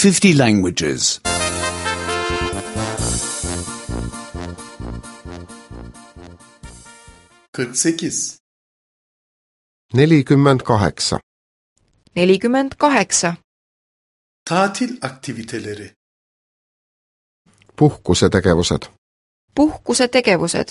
50 languages. 48. 48. 48. Tatil aktiviteleri. Puhkusetegevused. Puhkusetegevused.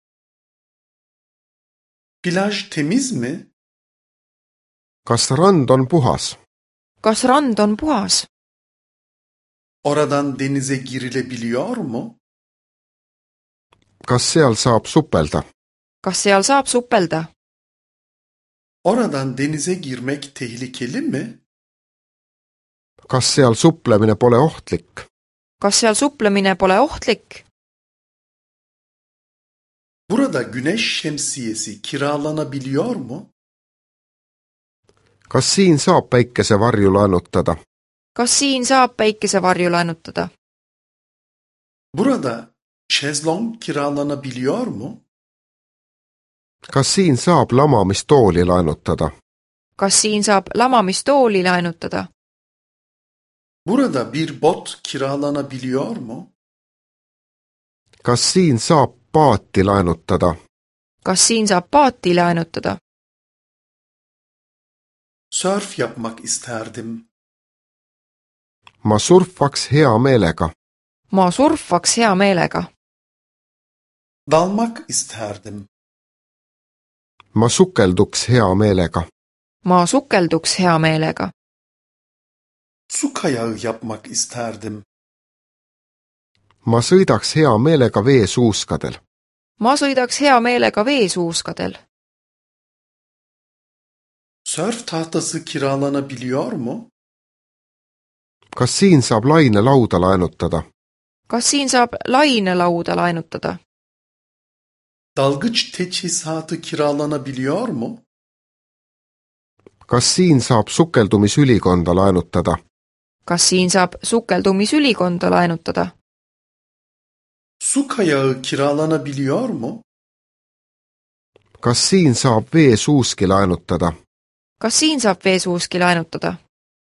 Plaj temiz mi? Kas rand on puhas? Kas rand on puhas? Oradan denize girilebiliyor mu? Kas seal saab supelda? Kas seal saab supelda? Oradan denize girmek tehlikeli mi? Kas seal suplemine pole ohtlik? Kas seal suplemine pole ohtlik? Burada güneş şemsiyesi kiralanabiliyor mu? Kas siin saab päikesevarju laenutada? Kas siin saab päikesevarju laenutada? Burada şezlong kiralanabiliyor mu? Kas siin saab lamamistooli laenutada? Kas siin saab lamamistooli laenutada? Burada bir bot kiralanabiliyor mu? Kas siin saab paati laenutada? Kas siin saab paati laenutada? Sörf yapmak isterdim. Ma surfaks hea meelega. Ma surfaks hea meelega. Dalmak isterdim. Ma sukelduks hea meelega. Ma sukelduks hea meelega. Su kayağı yapmak isterdim. Ma sõidaks hea meelega veesuuskadel. Ma sõidaks hea meelega veesuuskadel. Sörf tahtası kiralanabiliyor mu? Kas siin saab lainelauda laenutada? Kas siin saab lainelauda laenutada? Dalgıç teçhizatı kiralanabiliyor mu? Kas siin saab sukeldumisülikonda laenutada? Kas siin saab sukeldumisülikonda laenutada? Su kayağı kiralanabiliyor mu? Kas siin saab veesuuski laenutada? Kas siin saab veesuuski laenutada?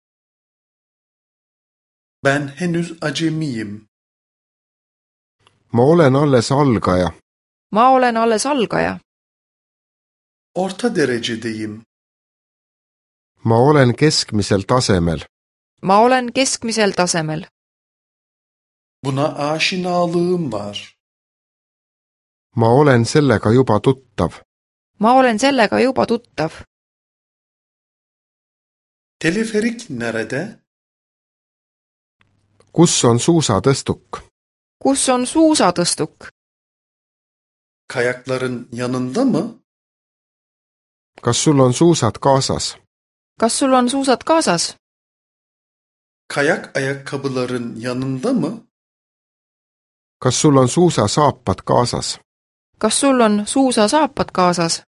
Ben henüz acemiyim. Ma olen alles algaja. Ma olen alles algaja. Orta derecedeyim. Ma olen keskmisel tasemel. Ma olen keskmisel tasemel. Buna aşinalığım var. Ma olen sellega juba tuttav. Ma olen sellega juba tuttav. Teleferik nerede? Kus on suusatõstuk? Kus on suusatõstuk? Kayakların yanında mı? Kas sul on suusad kaasas? Kas sul on suusad kaasas? Kayak ayakkabıların yanında mı? Kas sul on suusasaapad kaasas? Kas sul on suusasaapad kaasas?